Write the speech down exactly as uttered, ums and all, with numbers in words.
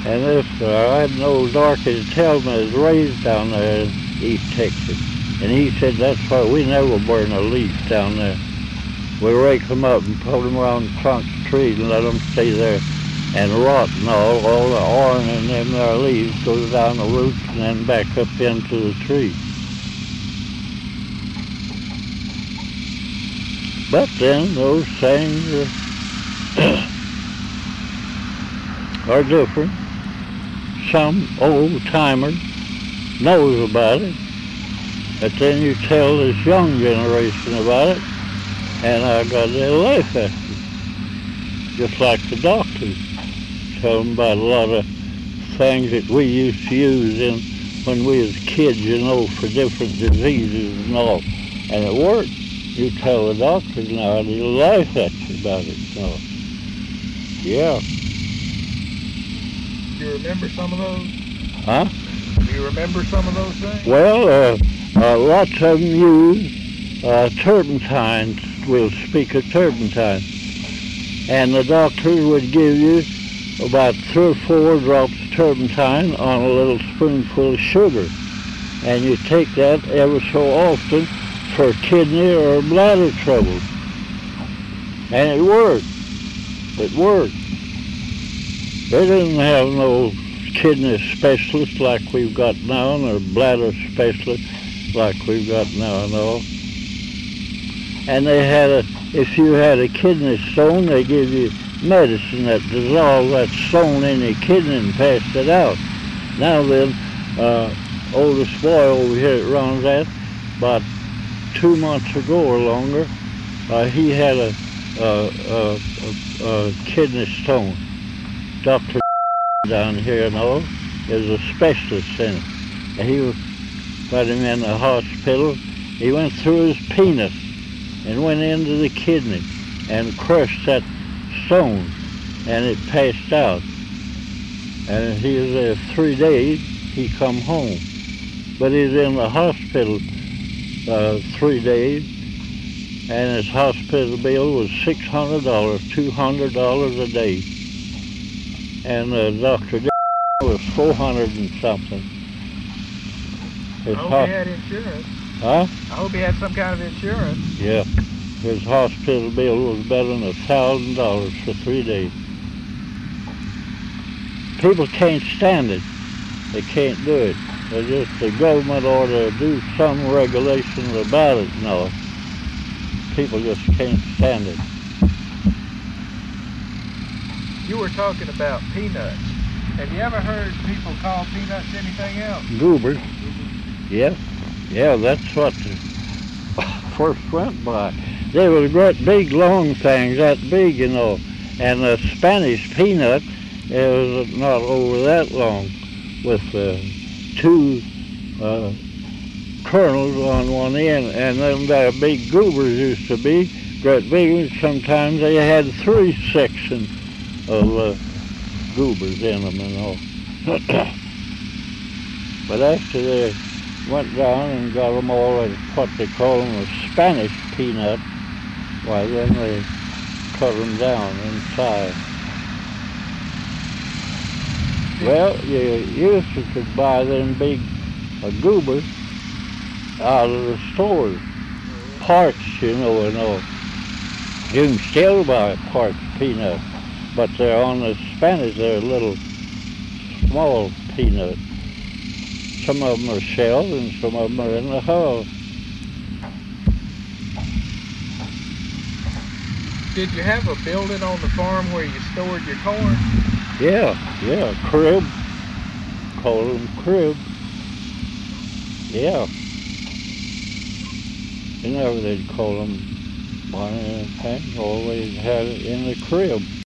And this, uh, I had an old darky to tell me was raised down there in East Texas. And he said that's why we never burn a leaf down there. We rake them up and put them around the trunks of trees and let them stay there and rot and all. All the orange and them there leaves go down the roots and then back up into the tree. But then those things are, are different. Some old timer knows about it, but then you tell this young generation about it, and I got their life at it. Just like the doctors tell them about a lot of things that we used to use in when we was kids, you know, for different diseases and all, and it worked. You tell the doctors now, they'll laugh at you about it. So, yeah. Do you remember some of those? Huh? Do you remember some of those things? Well, uh, uh, lots of them use uh, turpentine. We'll speak of turpentine. And the doctors would give you about three or four drops of turpentine on a little spoonful of sugar. And you take that ever so often for kidney or bladder trouble. And it worked. It worked. They didn't have no kidney specialist like we've got now, or bladder specialist like we've got now and all. And they had a, if you had a kidney stone, they give you medicine that dissolved that stone in your kidney and passed it out. Now then, uh, oldest boy over here that runs that, about two months ago or longer, uh, he had a, a, a, a, a kidney stone. Doctor down here and all is a specialist in it. And he was, got him in the hospital. He went through his penis and went into the kidney and crushed that stone, and it passed out. And he was there three days. He come home, but he's in the hospital uh, three days, and his hospital bill was six hundred dollars, two hundred dollars a day. And uh, Doctor was four hundred and something. His I hope ho- he had insurance. Huh? I hope he had some kind of insurance. Yeah. His hospital bill was better than a thousand dollars for three days. People can't stand it. They can't do it. They just, the government ought to do some regulations about it now. People just can't stand it. You were talking about peanuts. Have you ever heard people call peanuts anything else? Goobers. Yeah. Yeah, that's what the first went by. They were great big long things, that big, you know. And the Spanish peanut is not over that long, with uh, two uh, kernels on one end. And them there big goobers used to be, great big ones. Sometimes they had three sections of uh, goobers in them and all. But after they went down and got them all at what they call them a Spanish peanut, why then they cut them down inside. Well, you used to could buy them big uh, goobers out of the stores. Parts, you know, and all. You can still buy parts peanuts, but they're on the Spanish, they're little small peanuts. Some of them are shelled and some of them are in the hull. Did you have a building on the farm where you stored your corn? Yeah, yeah, crib. Call them crib. Yeah. You know, they'd call them barn and thing. Always had it in the crib.